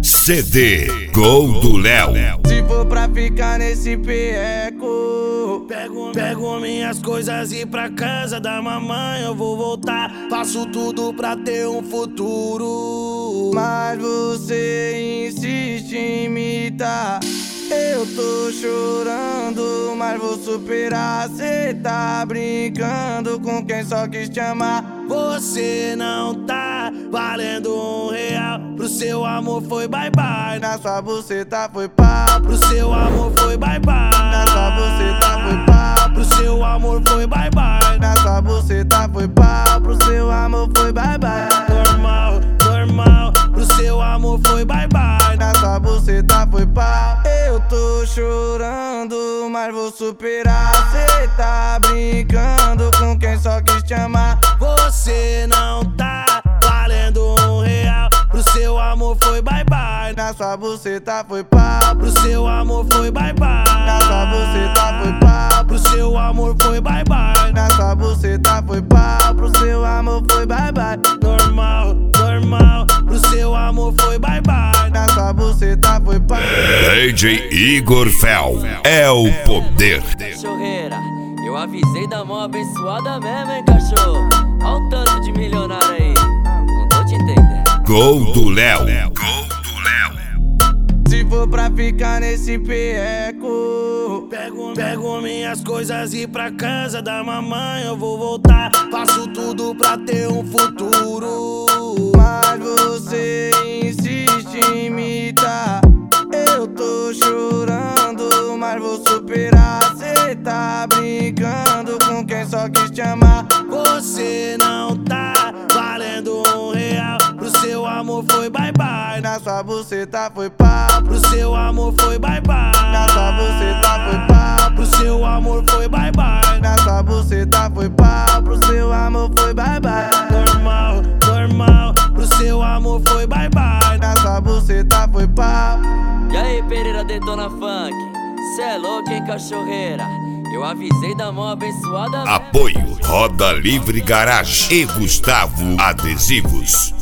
CD Gol do Léo. Se for pra ficar nesse pieco, Pego minhas coisas e ir pra casa da mamãe eu vou voltar. Faço tudo pra ter um futuro, mas você insiste em imitar. Eu tô chorando, mas vou superar. Cê tá brincando com quem só quis te amar. Você não tá valendo R$1. Pro seu amor foi bye bye. Na sua buceta foi pá. Pro seu amor foi bye bye. Na sua buceta foi pá. Pro seu amor foi bye bye. Na sua buceta foi pá. Pro seu amor foi bye bye. Normal, normal. Pro seu amor foi bye bye. Na sua buceta foi pá. Eu tô chorando, mas vou superar. Cê tá brincando com quem só quis te amar. Você não tá valendo R$1. Pro seu amor foi bye bye. Na sua buceta foi pá. Pro seu amor foi bye bye. Na sua buceta foi pá. Pro seu amor foi bye bye. Na sua buceta foi pá. Pro seu amor foi bye bye. Normal, normal. Pro seu amor foi bye bye. Na sua buceta foi pá. DJ Igor Fel é o poder. Cachorreira, eu avisei da mão abençoada mesmo, hein, cachorro? Olha o tanto de milionário aí, não tô te entendendo. Gol do Léo. Se for pra ficar nesse pieco, Pego minhas coisas e ir pra casa da mamãe eu vou voltar. Faço tudo pra ter um futuro, mas você insiste em imitar. Eu tô chorando, mas vou superar. Cê tá brincando com quem só quis te amar. Você não tá valendo R$1. Pro seu amor foi bye bye. Na sua buceta foi pá. Pro seu amor foi bye bye. Na sua buceta foi pá. Pro seu amor foi bye bye. Na sua buceta foi pá. Pro seu amor foi bye bye. Normal, normal. Pro seu amor foi bye bye. Na sua buceta foi pá. E aí, Pereira Detona Funk, cê é louco, hein, cachorreira? Eu avisei da mão abençoada mesmo. Apoio Roda Livre Garage e Gustavo Adesivos.